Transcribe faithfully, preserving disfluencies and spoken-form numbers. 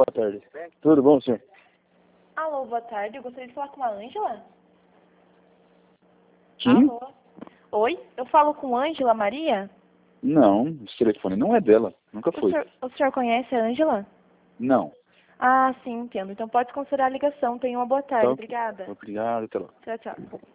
boa tarde. Tudo bom, senhor? Alô, boa tarde. Eu gostaria de falar com a Ângela. Quem? Alô? Oi? Eu falo com Ângela Maria? Não, esse telefone não é dela. Nunca O foi. senhor, o senhor conhece a Ângela? Não. Ah, sim, entendo. Então pode considerar a ligação. Tenha uma boa tarde. Então, Obrigada. obrigado, até lá. Tchau, tchau.